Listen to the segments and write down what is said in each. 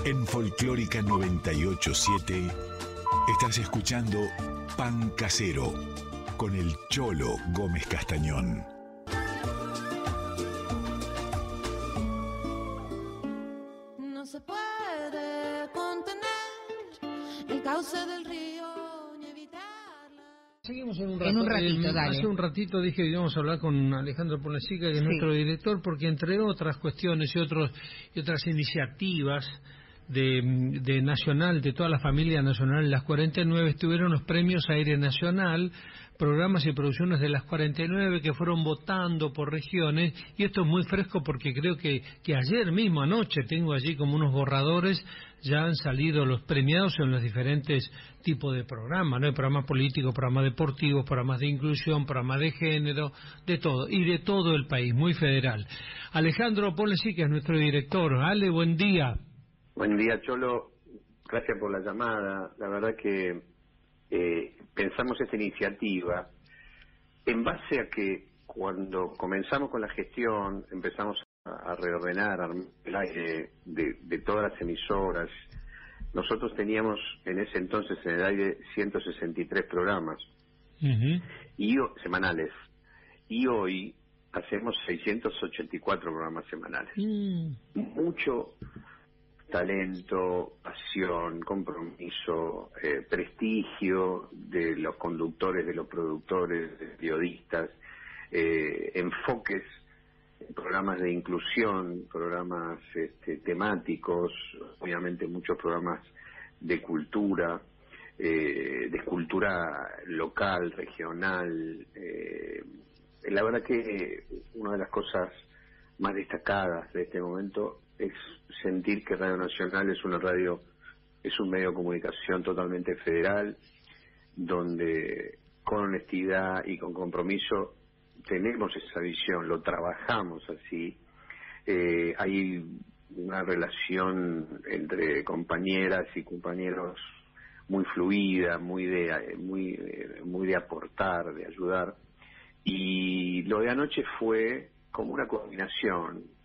En Folclórica 98.7 estás escuchando Pan Casero con el Cholo Gómez Castañón. No se puede contener el cauce del río ni evitarla. Seguimos en un rato. En un ratito, dale. Hace un ratito dije que íbamos a hablar con Alejandro Ponlecica, que es nuestro director, porque entre otras cuestiones y otras iniciativas de Nacional, de toda la familia Nacional, las 49 estuvieron los premios Aire Nacional, programas y producciones de las 49 que fueron votando por regiones, y esto es muy fresco porque creo que ayer mismo, anoche, tengo allí como unos borradores, ya han salido los premiados en los diferentes tipos de programas, ¿no? Hay programas políticos, programas deportivos, programas de inclusión, programas de género, de todo, y de todo el país, muy federal. Alejandro Ponlecica es nuestro director. Ale, buen día. Buen día, Cholo. Gracias por la llamada. La verdad que pensamos esta iniciativa en base a que cuando comenzamos con la gestión, empezamos a reordenar el aire de todas las emisoras. Nosotros teníamos en ese entonces en el aire 163 programas semanales, y hoy hacemos 684 programas semanales. Mucho talento, pasión, compromiso, prestigio de los conductores, de los productores, de periodistas, enfoques, programas de inclusión, programas temáticos, obviamente muchos programas de cultura local, regional. La verdad que una de las cosas más destacadas de este momento es sentir que Radio Nacional es un medio de comunicación totalmente federal, donde con honestidad y con compromiso tenemos esa visión, lo trabajamos así. Hay una relación entre compañeras y compañeros muy fluida, muy de aportar, de ayudar, y lo de anoche fue como una combinación.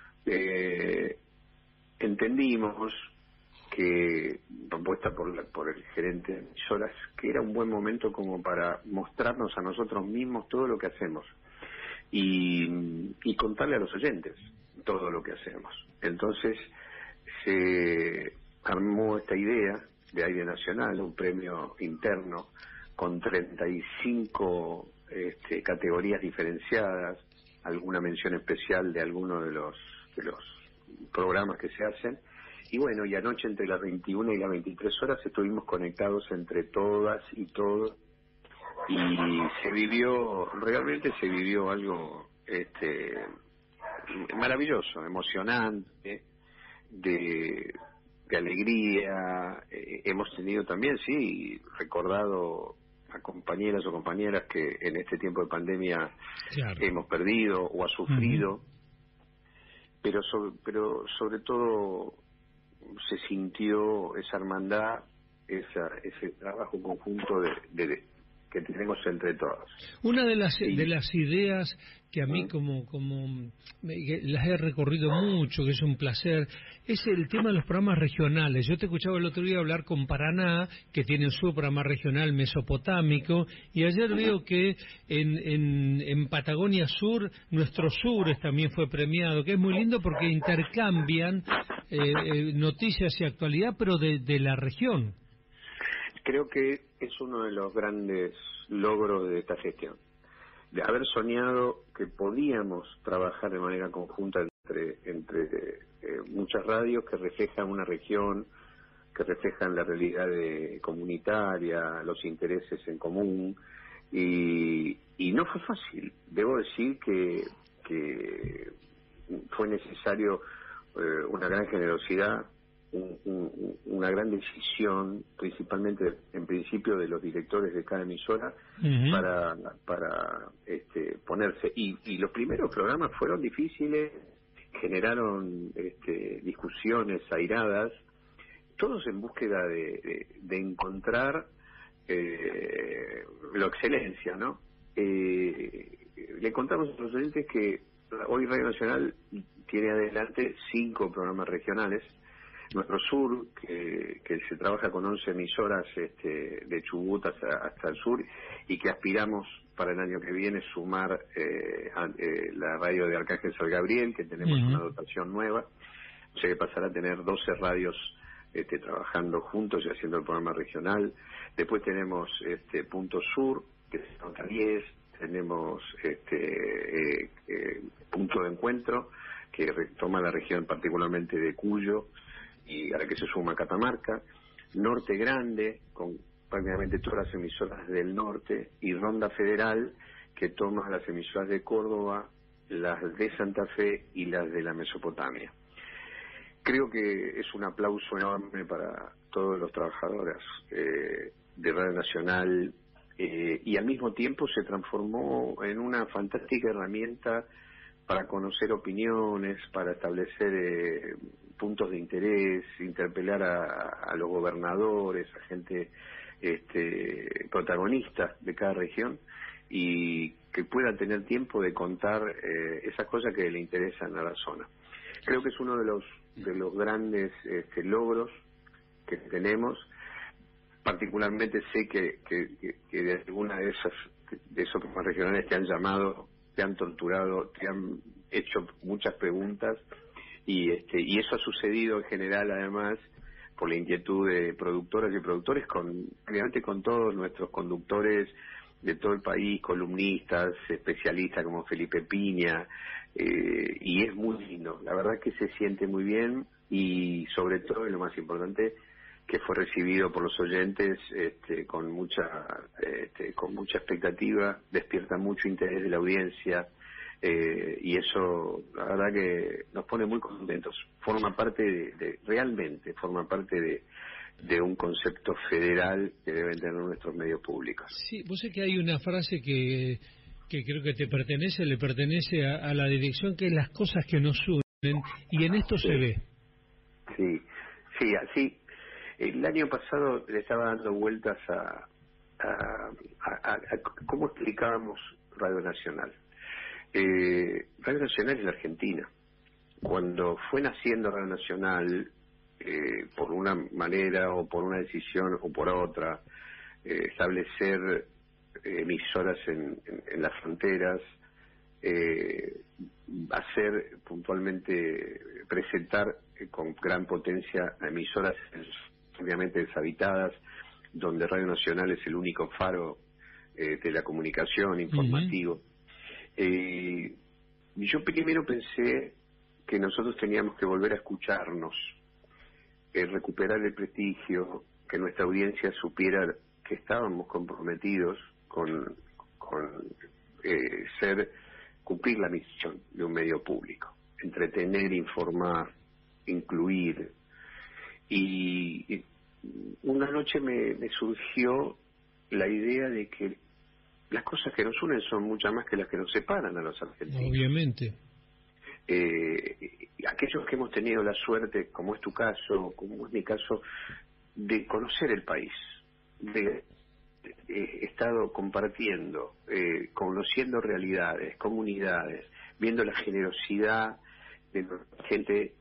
Entendimos que, propuesta por el gerente de emisoras, que era un buen momento como para mostrarnos a nosotros mismos todo lo que hacemos y contarle a los oyentes todo lo que hacemos. Entonces se armó esta idea de Aire Nacional, un premio interno con 35 categorías diferenciadas, alguna mención especial de alguno de los programas que se hacen. Y bueno, y anoche entre las 21 y las 23 horas estuvimos conectados entre todas y todos, y realmente se vivió algo maravilloso, emocionante, de alegría. Hemos tenido también, recordado a compañeras o compañeras que en este tiempo de pandemia hemos perdido o ha sufrido, pero sobre todo se sintió esa hermandad, ese trabajo conjunto que tenemos entre todos. Una de las ideas que a mí como las he recorrido mucho, que es un placer, es el tema de los programas regionales. Yo te escuchaba el otro día hablar con Paraná, que tienen su programa regional mesopotámico, y ayer veo que en Patagonia Sur, Nuestros Sures también fue premiado, que es muy lindo porque intercambian noticias y actualidad, pero de la región. Creo que es uno de los grandes logros de esta gestión, de haber soñado que podíamos trabajar de manera conjunta entre muchas radios que reflejan una región, que reflejan la realidad comunitaria, los intereses en común, y no fue fácil. Debo decir que fue necesario una gran generosidad, una gran decisión, principalmente en principio de los directores de cada emisora, para ponerse, y los primeros programas fueron difíciles, generaron discusiones airadas, todos en búsqueda de encontrar la excelencia, ¿no? Le contamos a los oyentes que hoy Radio Nacional tiene adelante 5 programas regionales, nuestro sur, que se trabaja con 11 emisoras de Chubut hasta el sur, y que aspiramos para el año que viene sumar la radio de Arcángel San Gabriel, que tenemos una dotación nueva, o sea que pasará a tener 12 radios trabajando juntos y haciendo el programa regional. Después tenemos Punto Sur, que es Nota 10, tenemos Punto de Encuentro, que retoma la región particularmente de Cuyo, y a la que se suma Catamarca, Norte Grande, con prácticamente todas las emisoras del norte, y Ronda Federal, que toma las emisoras de Córdoba, las de Santa Fe y las de la Mesopotamia. Creo que es un aplauso enorme para todos los trabajadores de Radio Nacional, y al mismo tiempo se transformó en una fantástica herramienta para conocer opiniones, para establecer puntos de interés, interpelar a los gobernadores, a gente protagonista de cada región, y que pueda tener tiempo de contar esas cosas que le interesan a la zona. Creo que es uno de los grandes logros que tenemos. Particularmente sé que de alguna de esos programas regionales te han llamado, te han torturado, te han hecho muchas preguntas, y eso ha sucedido en general, además, por la inquietud de productoras y productores, obviamente con todos nuestros conductores de todo el país, columnistas, especialistas como Felipe Piña, y es muy lindo. La verdad que se siente muy bien, y sobre todo, y lo más importante, que fue recibido por los oyentes con mucha expectativa, despierta mucho interés de la audiencia, y eso la verdad que nos pone muy contentos. Forma parte realmente forma parte de un concepto federal que deben tener nuestros medios públicos. Sí, vos sé que hay una frase que creo que le pertenece a la dirección, que es las cosas que nos unen, y en esto se ve. Sí, así. El año pasado le estaba dando vueltas a cómo explicábamos Radio Nacional. Radio Nacional es la Argentina. Cuando fue naciendo Radio Nacional, por una manera o por una decisión o por otra, establecer emisoras en las fronteras, hacer puntualmente, presentar con gran potencia a emisoras obviamente deshabitadas, donde Radio Nacional es el único faro de la comunicación informativo. Yo primero pensé que nosotros teníamos que volver a escucharnos, recuperar el prestigio, que nuestra audiencia supiera que estábamos comprometidos con cumplir la misión de un medio público: entretener, informar, incluir. Y una noche me surgió la idea de que las cosas que nos unen son muchas más que las que nos separan a los argentinos. Obviamente. Aquellos que hemos tenido la suerte, como es tu caso, como es mi caso, de conocer el país, de estado compartiendo, conociendo realidades, comunidades, viendo la generosidad de la gente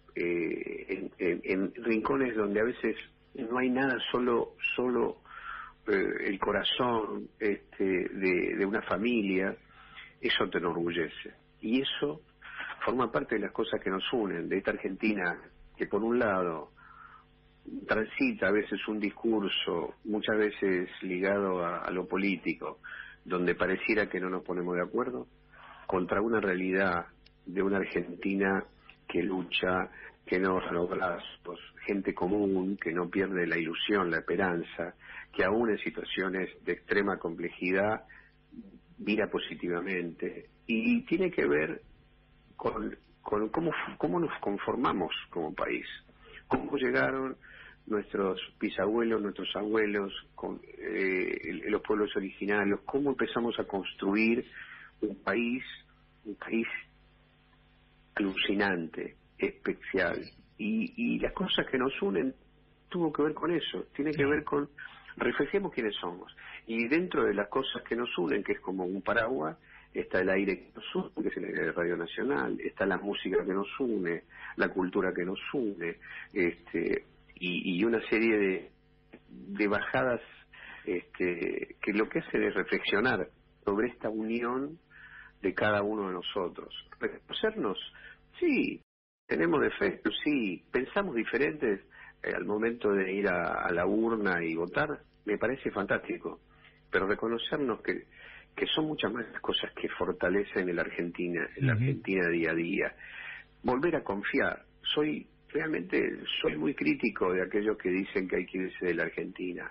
en rincones donde a veces no hay nada, solo el corazón de una familia. Eso te enorgullece, y eso forma parte de las cosas que nos unen, de esta Argentina que por un lado transita a veces un discurso, muchas veces ligado a lo político, donde pareciera que no nos ponemos de acuerdo, contra una realidad de una Argentina que lucha, que no baja los brazos, gente común, que no pierde la ilusión, la esperanza, que aún en situaciones de extrema complejidad mira positivamente, y tiene que ver con cómo nos conformamos como país, cómo llegaron nuestros bisabuelos, nuestros abuelos, con los pueblos originarios, cómo empezamos a construir un país alucinante, especial, y las cosas que nos unen tuvo que ver con eso, tiene que ver con reflejemos quiénes somos, y dentro de las cosas que nos unen, que es como un paraguas, está el aire que nos une, que es el aire de Radio Nacional, está la música que nos une, la cultura que nos une, y una serie de bajadas que lo que hacen es reflexionar sobre esta unión de cada uno de nosotros. Reconocernos, sí, tenemos defectos, sí, pensamos diferentes al momento de ir a la urna y votar, me parece fantástico, pero reconocernos que son muchas más las cosas que fortalecen en la Argentina día a día. Volver a confiar. Realmente soy muy crítico de aquellos que dicen que hay que irse de la Argentina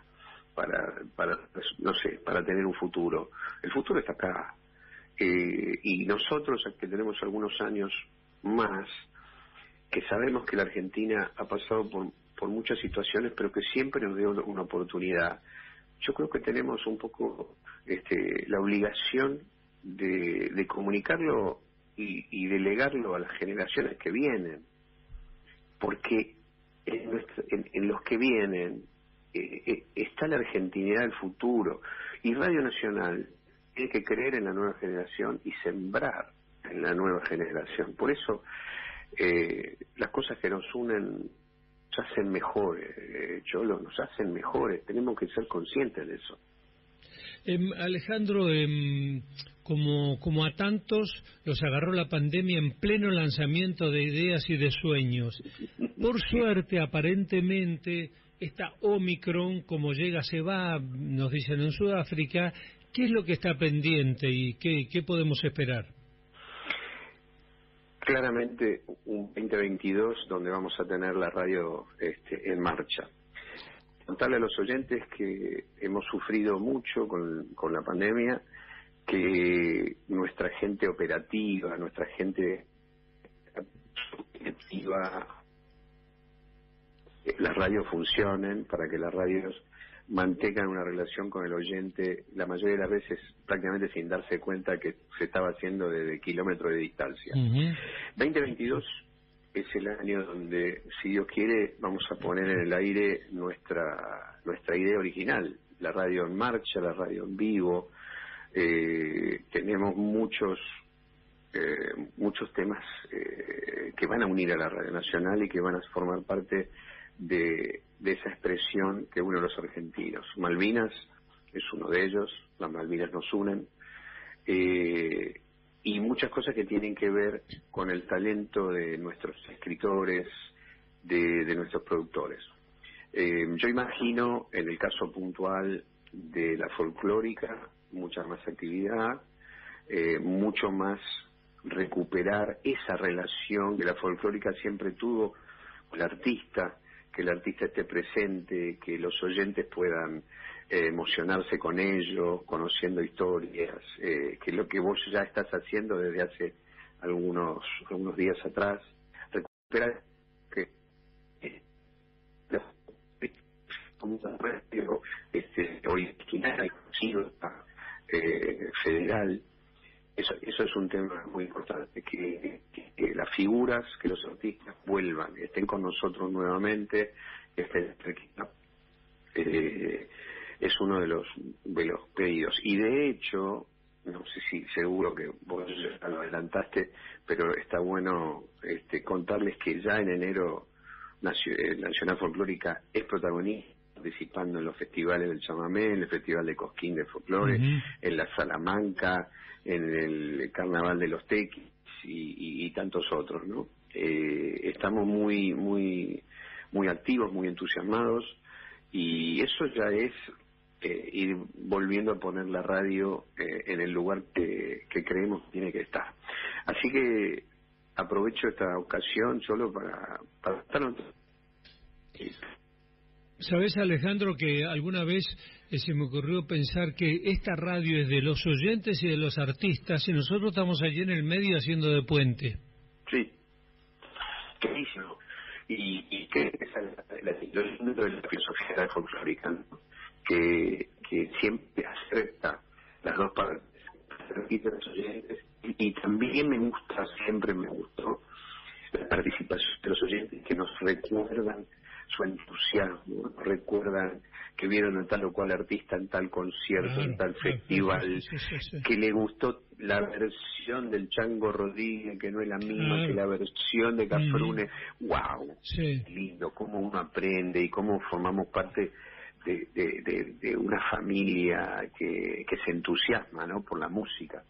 para tener un futuro. El futuro está acá. Y nosotros, que tenemos algunos años más, que sabemos que la Argentina ha pasado por muchas situaciones, pero que siempre nos dio una oportunidad. Yo creo que tenemos un poco la obligación de comunicarlo y delegarlo a las generaciones que vienen, porque en los que vienen está la argentinidad del futuro, y Radio Nacional tiene que creer en la nueva generación y sembrar en la nueva generación. Por eso las cosas que nos unen nos hacen mejores, Cholo, nos hacen mejores, tenemos que ser conscientes de eso. Alejandro, como a tantos los agarró la pandemia en pleno lanzamiento de ideas y de sueños. Por suerte, aparentemente, esta Omicron, como llega, se va, nos dicen en Sudáfrica. ¿Qué es lo que está pendiente y qué podemos esperar? Claramente un 2022 donde vamos a tener la radio en marcha. Contarle a los oyentes que hemos sufrido mucho con la pandemia, que nuestra gente operativa, nuestra gente activa, las radios funcionen, para que las radios mantengan una relación con el oyente, la mayoría de las veces prácticamente sin darse cuenta que se estaba haciendo desde kilómetros de distancia. 2022 es el año donde, si Dios quiere, vamos a poner en el aire nuestra idea original, la radio en marcha, la radio en vivo. Tenemos muchos temas que van a unir a la Radio Nacional y que van a formar parte de esa expresión que une a los argentinos. Malvinas es uno de ellos, las Malvinas nos unen, y muchas cosas que tienen que ver con el talento de nuestros escritores, de nuestros productores. Yo imagino, en el caso puntual de la folclórica, mucha más actividad, mucho más recuperar esa relación que la folclórica siempre tuvo con el artista, que el artista esté presente, que los oyentes puedan emocionarse con ello, conociendo historias, que es lo que vos ya estás haciendo desde hace algunos días atrás, recuperar original, federal. Eso es un tema muy importante, que las figuras, que los artistas vuelvan, estén con nosotros nuevamente, estén cerquita. Es uno de los pedidos. Y de hecho, no sé si seguro que vos ya lo adelantaste, pero está bueno contarles que ya en enero Nacional Folclórica es protagonista, participando en los festivales del chamamé, en el Festival de Cosquín de Folclore, en la Salamanca, en el Carnaval de los Tequis y tantos otros, ¿no? Estamos muy activos, muy entusiasmados, y eso ya es ir volviendo a poner la radio en el lugar que creemos que tiene que estar. Así que aprovecho esta ocasión solo para estar. ¿Sabés, Alejandro, que alguna vez se me ocurrió pensar que esta radio es de los oyentes y de los artistas, y nosotros estamos allí en el medio haciendo de puente? Sí, clarísimo. Y que es lo lindo de la filosofía de folclórica, ¿no? que siempre acepta las dos partes, los oyentes, y también siempre me gustó la participación de los oyentes, que nos recuerdan su entusiasmo, recuerdan que vieron a tal o cual artista en tal concierto, en tal festival, que le gustó la versión del Chango Rodríguez, que no es la misma que la versión de Cafrune. ¡Wow! Lindo, cómo uno aprende y cómo formamos parte de una familia que se entusiasma, ¿no?, por la música.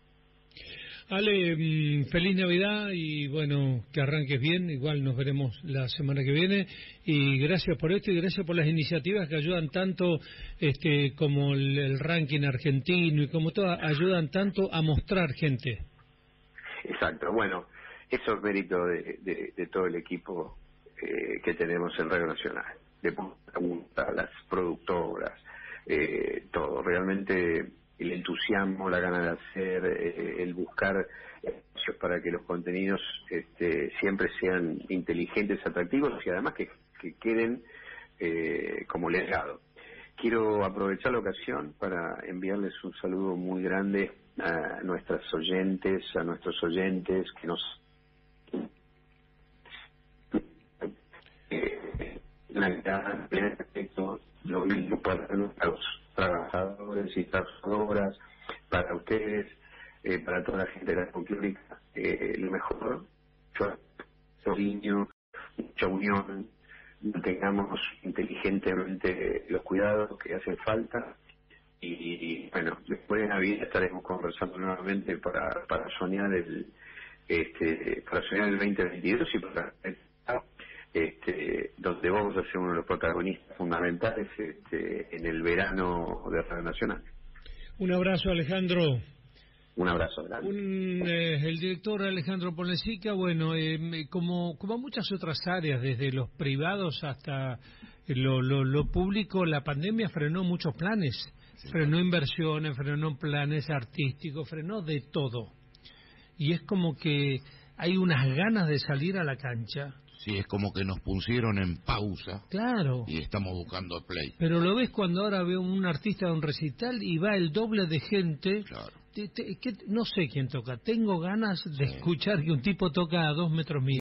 Ale, feliz Navidad y bueno, que arranques bien, igual nos veremos la semana que viene y gracias por esto y gracias por las iniciativas que ayudan tanto como el ranking argentino y como todo, ayudan tanto a mostrar gente. Exacto, bueno, eso es mérito de todo el equipo que tenemos en Radio Nacional, de Punta, las productoras, todo, realmente el entusiasmo, la gana de hacer, el buscar espacios para que los contenidos siempre sean inteligentes, atractivos y además que queden como legado. Quiero aprovechar la ocasión para enviarles un saludo muy grande a nuestras oyentes, a nuestros oyentes que nos Navidad, perfecto, lo mismo para nuestros trabajadores y trabajadoras, para ustedes, para toda la gente de la folclórica, lo mejor, mucho cariño, mucha unión, tengamos inteligentemente los cuidados que hacen falta y bueno, después de Navidad estaremos conversando nuevamente para soñar el 2022 y para donde vamos a ser uno de los protagonistas fundamentales en el verano de Radio Nacional. Un abrazo, Alejandro. Un abrazo grande. El director Alejandro Ponlecica, bueno, como muchas otras áreas, desde los privados hasta lo público, la pandemia frenó muchos planes, frenó inversiones, frenó planes artísticos, frenó de todo. Y es como que hay unas ganas de salir a la cancha. Sí, es como que nos pusieron en pausa. Claro. Y estamos buscando play. Pero lo ves cuando ahora veo un artista de un recital y va el doble de gente. Claro. No sé quién toca. Tengo ganas de escuchar que un tipo toca a 2 metros mío.